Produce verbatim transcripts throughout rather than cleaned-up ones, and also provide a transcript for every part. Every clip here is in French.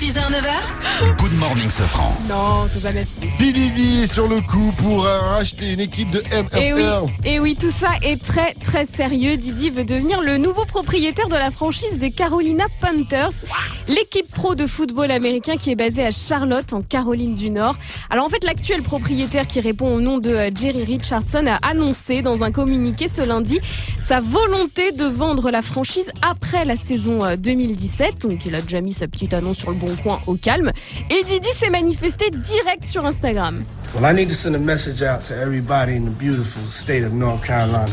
six heures, neuf heures. Good morning, Sofran. Non, c'est jamais fini. P. Diddy est sur le coup pour euh, racheter une équipe de M F L. Et oui, et oui, tout ça est très très sérieux. Diddy veut devenir le nouveau propriétaire de la franchise des Carolina Panthers, l'équipe pro de football américain qui est basée à Charlotte, en Caroline du Nord. Alors en fait, l'actuel propriétaire qui répond au nom de Jerry Richardson a annoncé dans un communiqué ce lundi sa volonté de vendre la franchise après la saison deux mille dix-sept. Donc il a déjà mis sa petite annonce sur le bon coin au calme. Et Diddy s'est manifesté direct sur Instagram. Well, I need to send a message out to everybody in the beautiful state of North Carolina.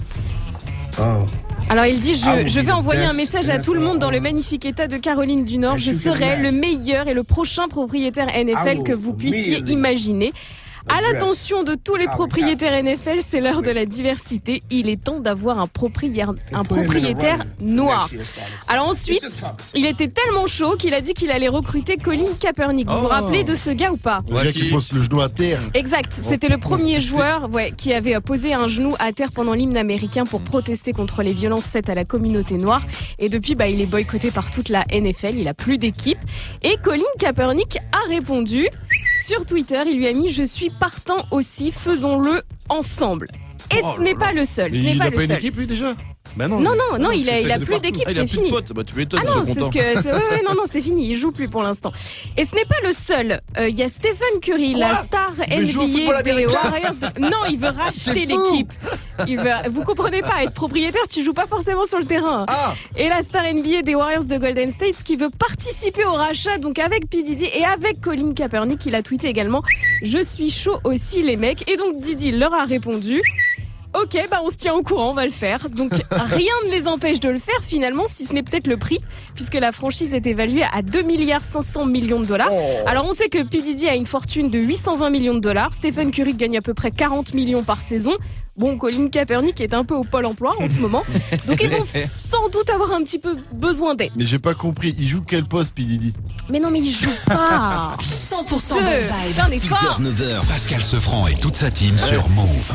Oh. Alors il dit, je, je vais envoyer un message à tout le monde dans le magnifique état de Caroline du Nord. Je serai le meilleur et le prochain propriétaire N F L que vous puissiez imaginer. À l'attention de tous les propriétaires N F L, c'est l'heure de la diversité. Il est temps d'avoir un propriétaire, un propriétaire noir. Alors ensuite, il était tellement chaud qu'il a dit qu'il allait recruter Colin Kaepernick. Vous vous rappelez de ce gars ou pas? Le gars qui pose le genou à terre. Exact. C'était le premier joueur ouais, qui avait posé un genou à terre pendant l'hymne américain pour protester contre les violences faites à la communauté noire. Et depuis, bah, il est boycotté par toute la N F L. Il a plus d'équipe. Et Colin Kaepernick a répondu sur Twitter. Il lui a mis « Je suis partant aussi, faisons-le ensemble ». Et Oh ce n'est pas le seul. Ce Il n'est n'a pas pas le une seul. équipe lui déjà? Bah non, Non, non, non, parce il a, qu'il il a fait de plus partout. d'équipe, Ah, il a c'est plus fini. de potes. Bah, tu m'étonnes, Ah je non, suis c'est ce content. que, c'est, ouais, ouais, non, non, c'est fini. Il joue plus pour l'instant. Et ce n'est pas le seul. Euh, Il y a Stephen Curry, Quoi la star Il N joue au football B A des américain Warriors. de- Non, il veut racheter C'est fou. l'équipe. Il veut... Vous comprenez pas, être propriétaire, tu joues pas forcément sur le terrain. Ah. Et la star N B A des Warriors de Golden State qui veut participer au rachat, donc avec P. Diddy et avec Colin Kaepernick. Il a tweeté également « Je suis chaud aussi les mecs ». Et donc Diddy leur a répondu « Ok, bah on se tient au courant, on va le faire. » Donc rien ne les empêche de le faire finalement, si ce n'est peut-être le prix, puisque la franchise est évaluée à deux milliards cinq cents millions de dollars. Alors on sait que P. Diddy a une fortune de huit cent vingt millions de dollars. Stephen Curry gagne à peu près quarante millions par saison. Bon, Colin Kaepernick est un peu au pôle emploi en ce moment. Donc ils vont sans doute avoir un petit peu besoin d'aide. Mais j'ai pas compris, il joue quel poste P. Diddy? Mais non, mais il joue pas. cent pour cent Ce- bonne vibe. Putain, on est six fort. heures, neuf heures. Pascal Sofran et toute sa team sur Move.